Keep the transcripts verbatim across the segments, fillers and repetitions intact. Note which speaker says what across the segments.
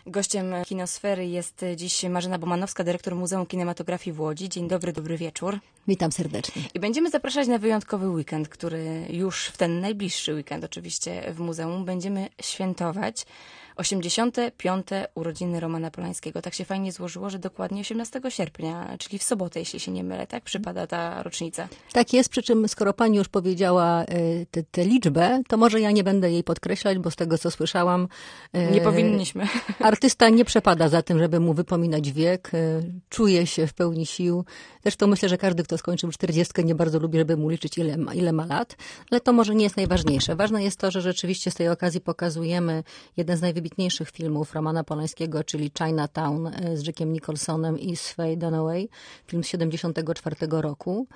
Speaker 1: Gościem Kinosfery jest dziś Marzena Bomanowska, dyrektor Muzeum Kinematografii w Łodzi. Dzień dobry, dobry wieczór.
Speaker 2: Witam serdecznie.
Speaker 1: I będziemy zapraszać na wyjątkowy weekend, który już w ten najbliższy weekend oczywiście w muzeum będziemy świętować osiemdziesiąte piąte urodziny Romana Polańskiego. Tak się fajnie złożyło, że dokładnie osiemnastego sierpnia, czyli w sobotę, jeśli się nie mylę, tak przypada ta rocznica.
Speaker 2: Tak jest, przy czym skoro pani już powiedziała tę liczbę, to może ja nie będę jej podkreślać, bo z tego co słyszałam...
Speaker 1: Nie powinniśmy.
Speaker 2: Artysta nie przepada za tym, żeby mu wypominać wiek. Czuje się w pełni sił. Zresztą myślę, że każdy, kto skończył czterdziestkę, nie bardzo lubi, żeby mu liczyć, ile ma, ile ma lat. Ale to może nie jest najważniejsze. Ważne jest to, że rzeczywiście z tej okazji pokazujemy jeden z najwybitniejszych filmów Romana Polańskiego, czyli Chinatown z Jackiem Nicholsonem i z Faye Dunaway. Film z siedemdziesiątego czwartego roku.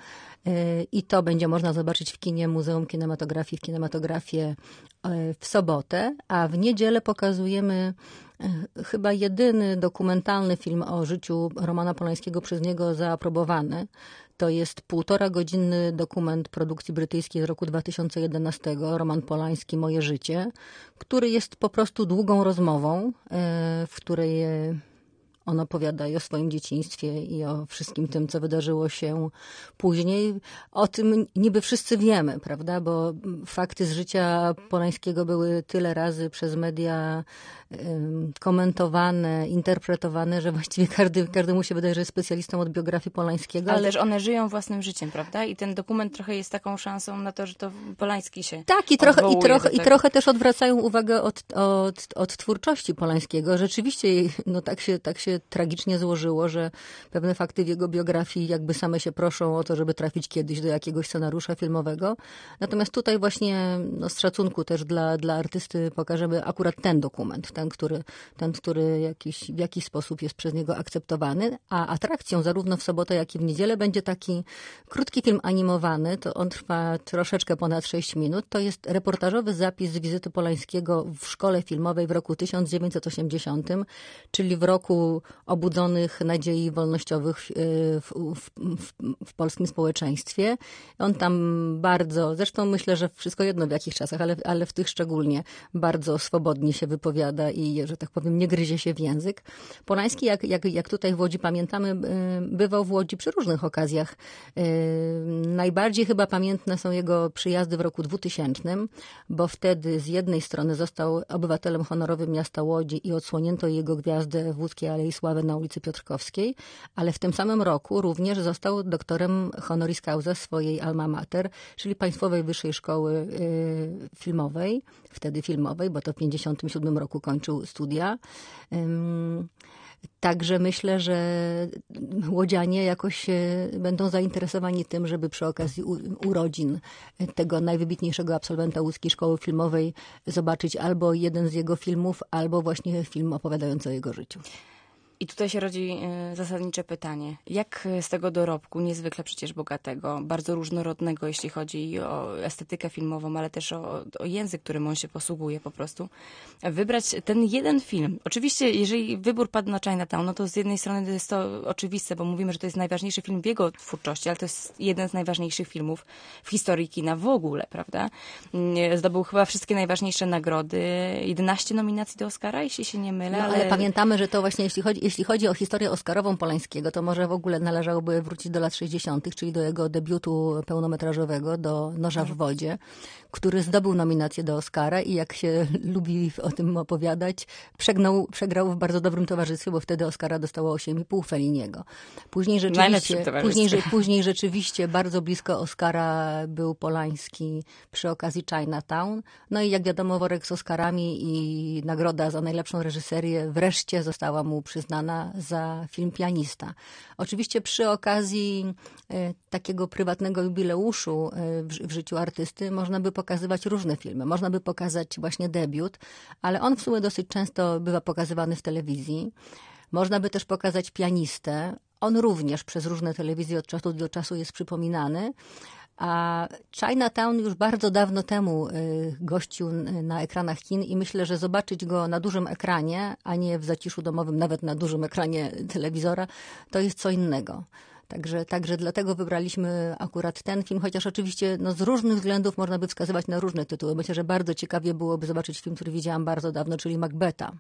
Speaker 2: I to będzie można zobaczyć w kinie Muzeum Kinematografii, w kinematografię w sobotę, a w niedzielę pokazujemy chyba jedyny dokumentalny film o życiu Romana Polańskiego przez niego zaaprobowany. To jest półtora godzinny dokument produkcji brytyjskiej z roku dwa tysiące jedenastego, Roman Polański, Moje życie, który jest po prostu długą rozmową, w której on opowiada i o swoim dzieciństwie i o wszystkim tym, co wydarzyło się później. O tym niby wszyscy wiemy, prawda? Bo fakty z życia Polańskiego były tyle razy przez media um, komentowane, interpretowane, że właściwie każdy, każdemu się wydaje, że jest specjalistą od biografii Polańskiego.
Speaker 1: Ale, ale też one żyją własnym życiem, prawda? I ten dokument trochę jest taką szansą na to, że to Polański się
Speaker 2: Tak, i trochę, i trochę,
Speaker 1: tak.
Speaker 2: i trochę też odwracają uwagę od, od, od twórczości Polańskiego. Rzeczywiście, no tak się, tak się tragicznie złożyło, że pewne fakty w jego biografii jakby same się proszą o to, żeby trafić kiedyś do jakiegoś scenariusza filmowego. Natomiast tutaj właśnie no, z szacunku też dla, dla artysty pokażemy akurat ten dokument, ten, który, ten, który jakiś, w jakiś sposób jest przez niego akceptowany. A atrakcją zarówno w sobotę, jak i w niedzielę będzie taki krótki film animowany. To on trwa troszeczkę ponad sześć minut. To jest reportażowy zapis z wizyty Polańskiego w szkole filmowej w roku tysiąc dziewięćset osiemdziesiątym, czyli w roku obudzonych nadziei wolnościowych w, w, w, w polskim społeczeństwie. On tam bardzo, zresztą myślę, że wszystko jedno w jakich czasach, ale, ale w tych szczególnie bardzo swobodnie się wypowiada i, że tak powiem, nie gryzie się w język. Polański, jak, jak, jak tutaj w Łodzi pamiętamy, bywał w Łodzi przy różnych okazjach. Najbardziej chyba pamiętne są jego przyjazdy w roku dwutysięcznym, bo wtedy z jednej strony został obywatelem honorowym miasta Łodzi i odsłonięto jego gwiazdę w Łódzkiej Alei Sławy na ulicy Piotrkowskiej, ale w tym samym roku również został doktorem honoris causa swojej alma mater, czyli Państwowej Wyższej Szkoły y, Filmowej, wtedy filmowej, bo to w pięćdziesiątym siódmym roku kończył studia. Ym, Także myślę, że łodzianie jakoś będą zainteresowani tym, żeby przy okazji urodzin tego najwybitniejszego absolwenta Łódzkiej Szkoły Filmowej zobaczyć albo jeden z jego filmów, albo właśnie film opowiadający o jego życiu.
Speaker 1: I tutaj się rodzi y, zasadnicze pytanie. Jak z tego dorobku, niezwykle przecież bogatego, bardzo różnorodnego, jeśli chodzi o estetykę filmową, ale też o, o język, którym on się posługuje po prostu, wybrać ten jeden film? Oczywiście, jeżeli wybór padł na Chinatown, no to z jednej strony jest to oczywiste, bo mówimy, że to jest najważniejszy film w jego twórczości, ale to jest jeden z najważniejszych filmów w historii kina w ogóle, prawda? Zdobył chyba wszystkie najważniejsze nagrody, jedenaście nominacji do Oscara, jeśli się nie mylę.
Speaker 2: No, ale... ale pamiętamy, że to właśnie jeśli chodzi Jeśli chodzi o historię oscarową Polańskiego, to może w ogóle należałoby wrócić do lat sześćdziesiątych, czyli do jego debiutu pełnometrażowego, do Noża w wodzie, który zdobył nominację do Oscara i jak się lubi o tym opowiadać, przegnał, przegrał w bardzo dobrym towarzystwie, bo wtedy Oscara dostało osiem i pół Felliniego. Później rzeczywiście, później, później rzeczywiście bardzo blisko Oscara był Polański przy okazji Chinatown. No i jak wiadomo, worek z Oscarami i nagroda za najlepszą reżyserię wreszcie została mu przyznana za film Pianista. Oczywiście przy okazji e, takiego prywatnego jubileuszu e, w, w życiu artysty można by pokazywać różne filmy. Można by pokazać właśnie debiut, ale on w sumie dosyć często bywa pokazywany w telewizji. Można by też pokazać Pianistę. On również przez różne telewizje od czasu do czasu jest przypominany. A Chinatown już bardzo dawno temu gościł na ekranach kin i myślę, że zobaczyć go na dużym ekranie, a nie w zaciszu domowym, nawet na dużym ekranie telewizora, to jest co innego. Także, także dlatego wybraliśmy akurat ten film, chociaż oczywiście no, z różnych względów można by wskazywać na różne tytuły. Myślę, że bardzo ciekawie byłoby zobaczyć film, który widziałam bardzo dawno, czyli Macbetha.